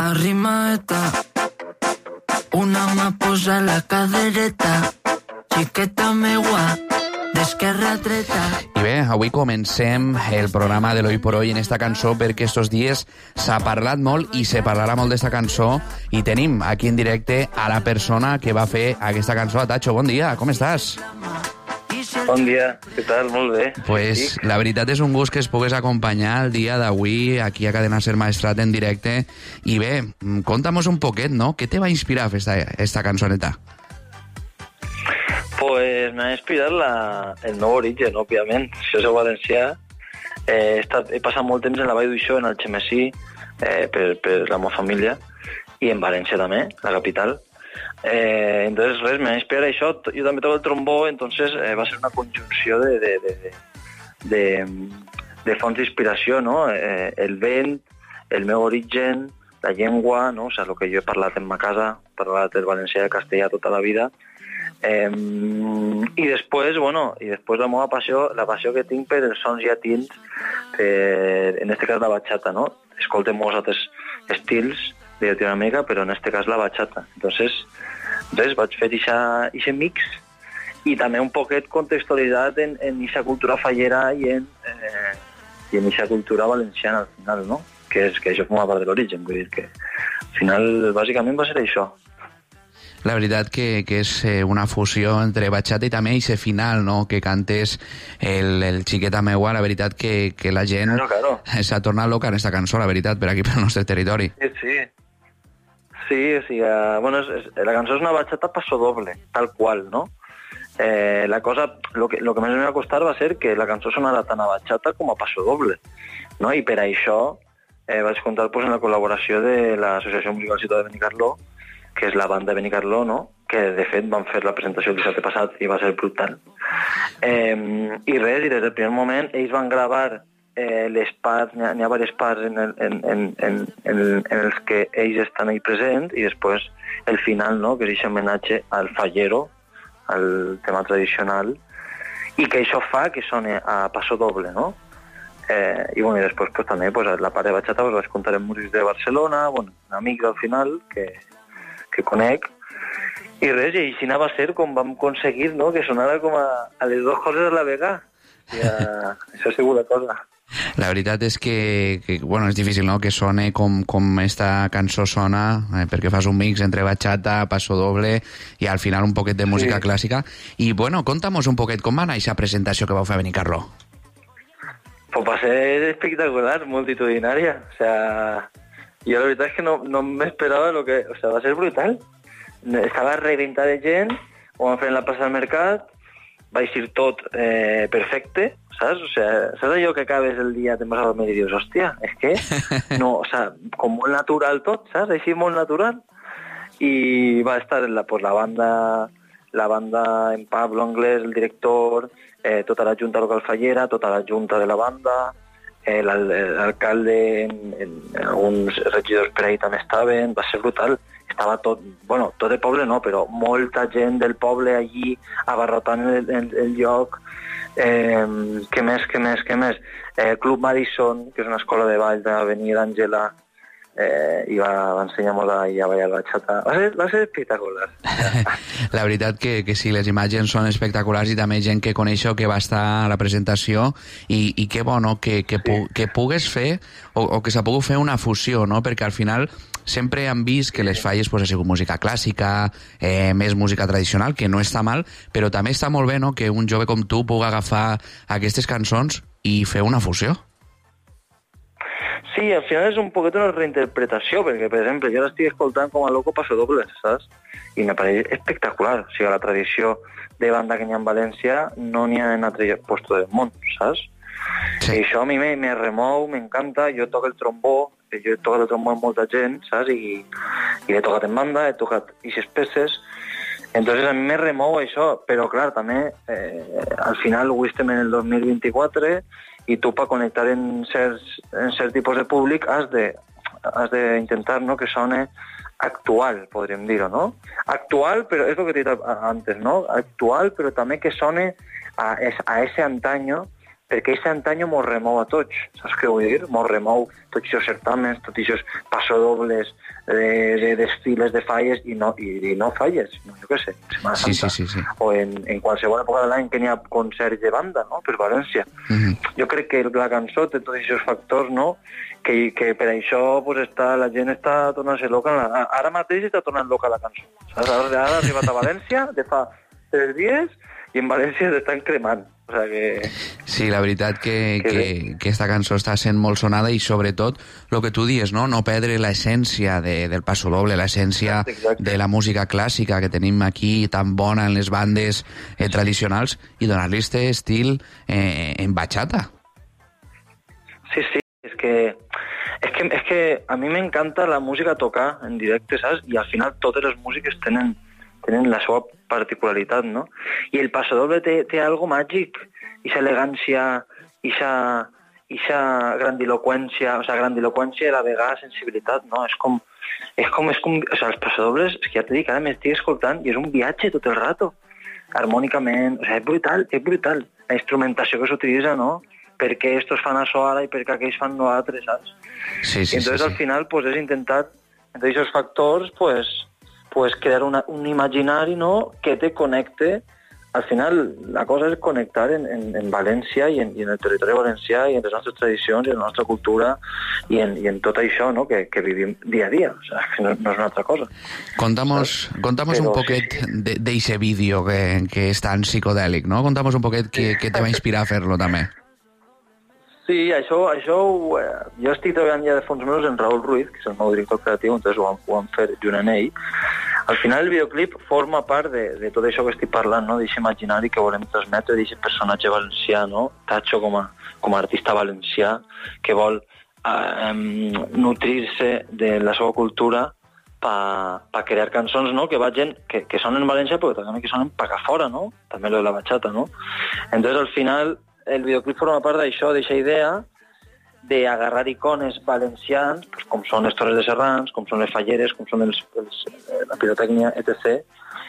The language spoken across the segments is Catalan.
Arrimata, una mà posa la cadereta, xiqueta meua, d'esquerra a dreta. I bé, avui comencem el programa de l'Hoy por Hoy en esta cançó perquè estos dies s'ha parlat molt i se parlarà molt d'esta cançó i tenim aquí en directe a la persona que va fer aquesta cançó. Tacho, bon dia, com estàs? Bon dia, què tal? Molt bé. Pues Sí. la veritat és un gust que es pogués acompanyar el dia d'avui aquí a Cadena Ser Maestrat en directe. I bé, conta'm un poquet, no? Què te va inspirar a fer esta cançoneta? Pues m'ha inspirat el nou origen, òbviament. Això és el valencià. He passat molt temps en la Vall d'Uixó, en Algemesí, per la meva família, i en València també, la capital. Entonces, res, m'ha inspirat això. Jo també toco el trombó, entonces va ser una conjunció de fonts d'inspiració, no? El vent, el meu origen, la llengua, no? O sigui, el que jo he parlat en ma casa, he parlat el valencià i el castellà tota la vida. I després la meva passió, la passió que tinc per els sons llatins, en este cas la bachata, no? Escolto molts altres estils de Llatinoamèrica, però en este cas la bachata. Entonces, res, vaig fer ixe mix i també un poquet contextualitzat en ixa cultura fallera i en ixa cultura valenciana al final, no? Que això forma part de l'origen, vull dir que al final bàsicament va ser això. La veritat que és una fusió entre bachata i també ese final, no? Que cantes el xiqueta meua, la veritat que la gent claro. s'ha tornat loca en esta cançó, la veritat, per aquí pel nostre territori. Sí, o sigui, la cançó és una bachata paso doble, tal qual, no? La cosa, lo que més em va costar va ser que la cançó sonara tant a bachata com a paso doble, no? I per això vaig comptar en la col·laboració de l'Associació Musical Ciutat de Benicarló, que és la banda de Benicarló, no? Que de fet van fer la presentació el dissabte passat i va ser brutal. I res, i des del primer moment ells van gravar les parts, n'hi ha diverses parts en els que ells estan ahí presents, i després el final, no? Que és aquest homenatge al fallero, al tema tradicional, i que això fa que soni a paso doble, no? I després també la part de bachata vaig comptar en músics de Barcelona, amics al final que conec, i res, i així va ser com vam aconseguir, no? Que sonara com a les dues coses a la vegada. Això ha sigut la cosa. La veritat és que és difícil, no?, que sone com esta cançó sona, perquè fas un mix entre bachata, paso doble i al final un poquet de música clàssica. I, conta'm un poquet, com va anar aquesta presentació que vau fer a Benicarló? Pues va ser espectacular, multitudinària. O sea, jo la veritat és que no m'esperava lo que... O sea, va ser brutal. Estava reventat de gent, ho vam fer en la plaça del Mercat, va eixir tot perfecte, saps? O sea, saps allò que acabes el dia, te'n vas a dormir i dius, hòstia, és que no, o sea, com molt natural tot, saps? Així molt natural. I va estar la banda en Pablo Anglès, el director, tota la junta local fallera, tota la junta de la banda, l'alcalde, alguns regidors per ahí també estaven, va ser brutal. Estava tot el poble no, però molta gent del poble allí abarrotant el lloc. Què més? Club Madison, que és una escola de ball d'Avenida Àngela, i va ensenyar molt a ballar bachata. Va ser espectacular. La veritat que sí, les imatges són espectaculars i també gent que coneixo que va estar a la presentació i que bo, no?, que pugues fer o que s'ha pogut fer una fusió, no?, perquè al final sempre han vist que les falles ha sigut música clàssica, més música tradicional, que no està mal, però també està molt bé, no?, que un jove com tu pugui agafar aquestes cançons i fer una fusió. Sí, al final és un poquet una reinterpretació, perquè, per exemple, jo l'estic escoltant com a loco paso doble, saps? I me pareix espectacular. O sigui, la tradició de banda que n'hi ha en València no n'hi ha en altre lloc del món, saps? Sí. I això a mi me remou, m'encanta. Jo toco el trombó, jo he tocat el trombó amb molta gent, saps? I l'he tocat en banda, he tocat ixes peces. Entonces a mi me remou això, però clar, també al final ho estem en el 2024 i tu per connectar en certs tipus de públic has d'intentar, no?, que sone actual, podríem dir-ho, no? Actual, però és el que t'he dit antes, no? Actual, però també que sone a ese antaño perquè aquest antany mos remou a tots, saps què vull dir? Mos remou tots aquests certàmens, tots aquests passodobles de desfiles de falles i no falles, no, jo què sé, Setmana Santa, sí. o en qualsevol època de l'any que n'hi ha concerts de banda, no?, per València. Jo crec que la cançó té tots aquests factors, no?, que per això pues, la gent està tornant-se loca. Ara mateix està tornant loca la cançó. Saps? Ara ha arribat a València de fa 3 dies i en València s'estan cremant. O sea que... Sí, la veritat que esta cançó està sent molt sonada i sobretot el que tu dius, no perdre l'essència del passodoble, l'essència de la música clàssica que tenim aquí tan bona en les bandes tradicionals i donar-li este estil en bachata. Sí, és que a mi m'encanta la música tocar en directe, saps? I al final totes les músiques tenen la seva particularitat, no? I el passadoble té algo màgic, ixa elegància, ixa grandiloqüència, o sigui, grandiloqüència i a la vegada sensibilitat, no? És com, o sigui, els passadobles, és que ja t'he dit, ara m'estic escoltant i és un viatge tot el rato, harmònicament, o sigui, és brutal, la instrumentació que s'utilitza, no? Per què estos fan això ara i per què aquells fan no altres, saps? Sí. I entonces al final, pues, és intentat, entre aquests factors, pues crear un imaginari, no?, que te connecte. Al final, la cosa és connectar en València i en el territori valencià i en les nostres tradicions i en la nostra cultura i en tot això, no?, que vivim dia a dia. O sigui, que no és una altra cosa. Contamos un poquet d'eixe vídeo que és tan psicodèlic, no? Contamos un poquet què te va inspirar a fer-lo, també. Sí, això jo estic treballant ja de fons meus en Raül Ruiz, que és el meu director creatiu, entonces ho vam fer junt amb ell. Al final el videoclip forma part de tot això que estic parlant, no? D'aquest imaginari que volem transmetre, d'aquest personatge valencià, no? Tacho com a artista valencià que vol nutrir-se de la seva cultura per crear cançons, no?, que vagin, que sonen en València però també que sonen per fora, no? També lo de la bachata, no? Entonces al final el videoclip forma part d'això, d'aquesta idea d'agarrar icones valencians, pues, com són les Torres de Serrans, com són les falleres, com són la pirotècnia, etc.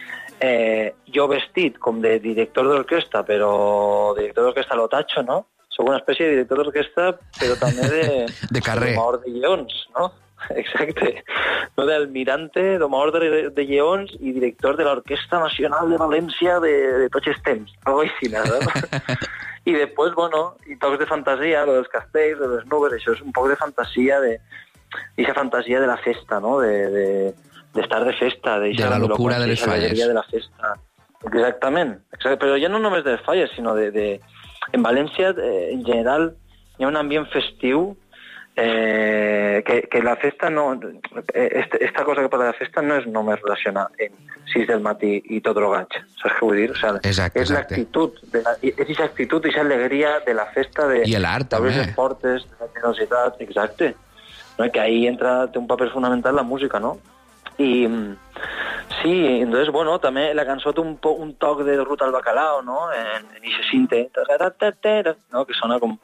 Jo vestit com de director d'orquestra, però director d'orquestra lo tacho, no? Soc una espècie de director d'orquestra, però també de carrer. Domador de lleons, no? Exacte. No, d'almirante, domador de lleons i director de l'Orquestra Nacional de València de tots els temps. Algo així, no? I després, bueno, i tocs de fantasia, lo dels castells, de les nubes, això és un poc de fantasia, d'aquesta fantasia de la festa, no?, d'estar de festa, de la locura de les falles. De la festa. Exactament. Però ja no només de les falles, sinó en València, en general, hi ha un ambient festiu que la festa no... Esta cosa que parla de la festa no és només relacionada en 6 del matí i tot drogats, saps què vull dir? O sea, exacte. És l'actitud, és aquesta actitud, aquesta alegria de la festa de... I l'art, també. Les portes, de la generositat, exacte. No? Que ahí té un paper fonamental la música, no? I sí, entonces, bueno, també la cançó té un toc de Ruta al Bacalao, no? En ixe cinte, no? Que sona com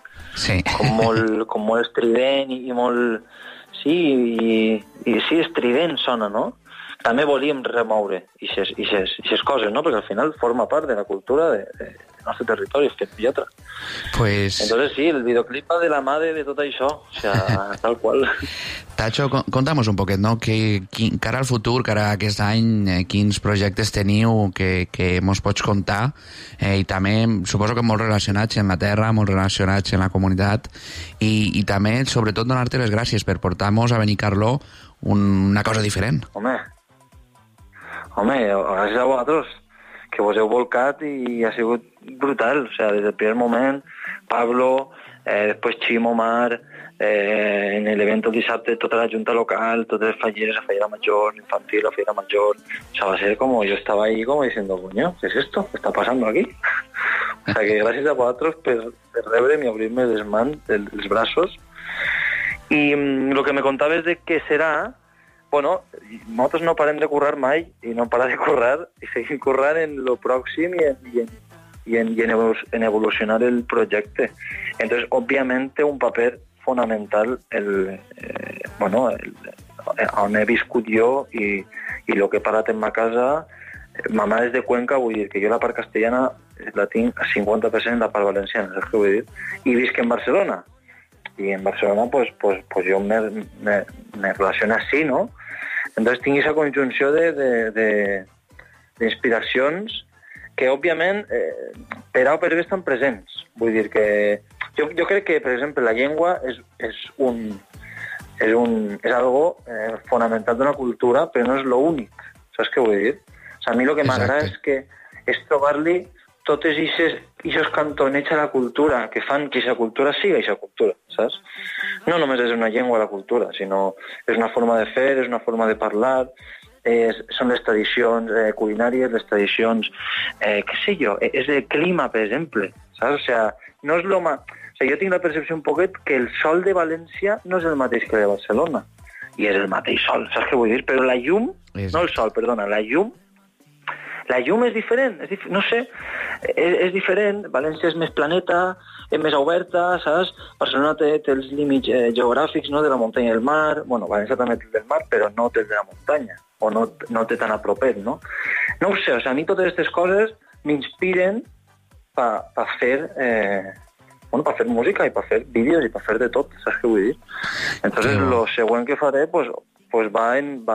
molt estrident i molt... Sí, i sí, estrident sona, no? També volíem remoure aquestes coses, no? Perquè al final forma part de la cultura del nostre territori, fet i altra. Pues... Entonces sí, el videoclip va de la mà de tot això, o sea, tal qual. Tacho, conta'm un poquet, no? Cara al futur, cara a aquest any, quins projectes teniu que mos pots contar, i també suposo que molt relacionats amb la terra, molt relacionats amb la comunitat, i també, sobretot, donar-te les gràcies per portar-nos a Benicarló una cosa diferent. Home, gràcies a vosaltres, que vos heu volcat i ha sigut brutal. O sea, des del primer moment, Pablo, després Ximo, Mar, en l'event el dissabte, tota la junta local, totes les falleres, la fallera major, l'infantil, la fallera major. O sea, va ser como, yo estaba ahí como diciendo, coño, ¿qué es esto? ¿Qué está pasando aquí? O sea, que gràcies a vosaltres per rebre'm i obrir-me les mans, els braços. I el que me contaves de què serà, bueno, nosaltres no parem de currar mai i no parar de currar i seguim currant en lo pròxim i en evolucionar el projecte. Entonces, òbviament, té un paper fonamental on he viscut jo i el que he parat en ma casa. Ma mare és de Cuenca, vull dir que jo la part castellana la tinc a 50% la part valenciana, saps què vull dir? I visc en Barcelona. I en Barcelona, pues jo me relaciono així, no? Entonces tinc aquesta conjunció d'inspiracions que, òbviament, per A o per B estan presents. Vull dir que... Jo crec que, per exemple, la llengua és algo fonamental d'una cultura, però no és l'únic. Saps què vull dir? O sigui, a mi el que m'agrada és trobar-li totes aquests cantonets a la cultura que fan que aquesta cultura siga aquesta cultura, saps? No només és una llengua la cultura, sinó és una forma de fer, és una forma de parlar, són les tradicions culinàries, les tradicions, què sé jo, és el clima, per exemple, saps? O sigui, no és l'home... O sigui, jo tinc la percepció un poquet que el sol de València no és el mateix que el de Barcelona, i és el mateix sol, saps què vull dir? Però la llum, no el sol, perdona, la llum és diferent, no sé, és diferent. València és més planeta, és més oberta, saps? Barcelona té els límits geogràfics, no?, de la muntanya i el mar. Bueno, València també té del mar, però no té de la muntanya, o no té tan a propet, no? No ho sé, o sigui, a mi totes aquestes coses m'inspiren per fer música i per fer vídeos i per fer de tot, saps què vull dir? Entonces, lo següent que faré, pues va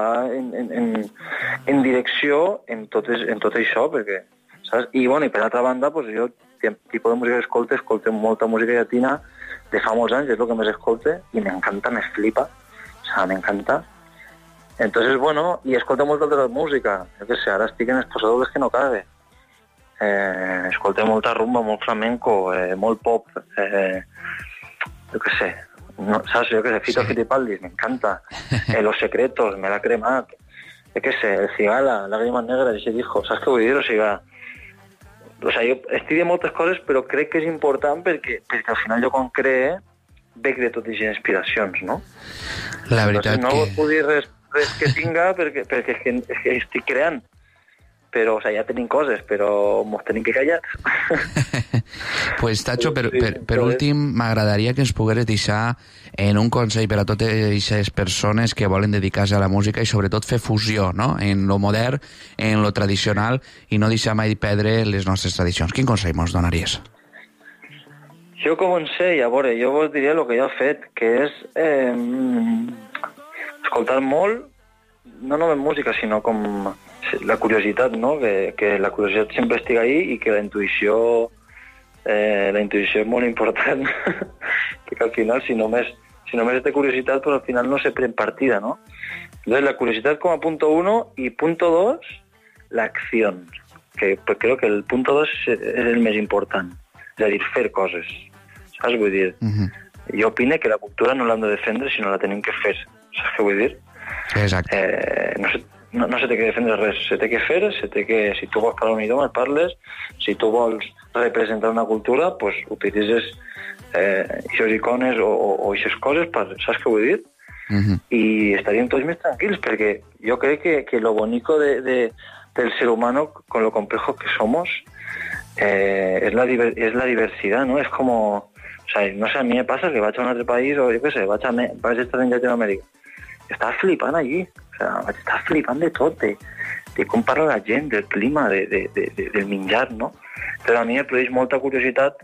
en direcció en tot això, perquè, saps? I per altra banda, jo, tipus de música que escolto molta música llatina de fa molts anys, és el que més escolte, i m'encanta, me flipa, o sigui, m'encanta. Entonces, i escolto molta altra música, jo què sé, ara estic en els posadores que no cabe. Escolto molta rumba, molt flamenco, molt pop, jo què sé, no, saps? Jo que sé, Fito Fitipaldis, m'encanta. Los Secretos, me l'ha cremat. Jo què sé, el Cigala, Lágrimas Negras, ese disco, saps què vull dir? O sigui, jo estic de moltes coses, però crec que és important perquè al final jo quan cree bec de totes les inspiracions, no? La veritat no vos puc dir res que tinga perquè és que estic creant. Però, o sigui, ja tenim coses, però mos tenim que callar. Pues, Tacho, per últim, m'agradaria que ens pogueres deixar en un consell per a totes aquestes persones que volen dedicar-se a la música i sobretot fer fusió, no?, en lo modern, en lo tradicional, i no deixar mai perdre les nostres tradicions. Quin consell mos donaries? Jo consell, a veure, jo vos diria el que jo he fet, que és escoltar molt, no només música, sinó com la curiositat, no? Que la curiositat sempre estigui ahí i que la intuïció és molt important perquè al final si només té curiositat pues al final no se pren partida, no? Entonces la curiositat com a punto 1 y punto 2 la acción, que pues creo que el punto 2 és el més important, és a dir, fer coses, saps? Vull dir, jo opine que la cultura no l'hem de defendre sinó la tenim que fer, saps què vull dir? Exacte. No se té que defendre res, se té que fer, si tu vols parlar un idioma, el parles, si tu vols representar una cultura, pues utilitzes aquestes icones o aquestes coses, saps què vull dir? I estaríem tots més tranquils, perquè jo crec que lo bonito del ser humano, con lo complejo que somos, es la diversidad, ¿no? Es como, o sea, no sé, a mi me pasa que vaig a un altre país, o jo què sé, vaig a estar en Llatinoamèrica. Estava flipant allí, o sea, vaig estar flipant de tot, de com parla la gent, del clima, del menjar, no? Però a mi em produeix molta curiositat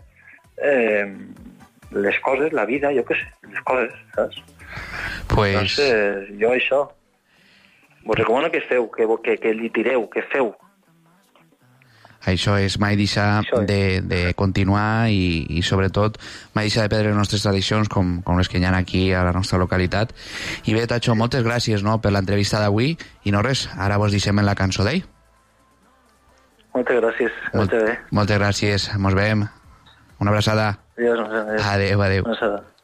les coses, la vida, jo què sé, les coses, saps? Pues... Entonces, jo això, vos recomano que feu, que li tireu, que feu. Això és mai deixar de continuar i sobretot mai deixar de perdre les nostres tradicions com les que hi ha aquí a la nostra localitat. I bé, Tacho, moltes gràcies, no?, per l'entrevista d'avui i no res, ara vos deixem en la cançó d'ell. Moltes gràcies. Moltes gràcies, mos veiem. Una abraçada. Adiós. Adéu. Una abraçada.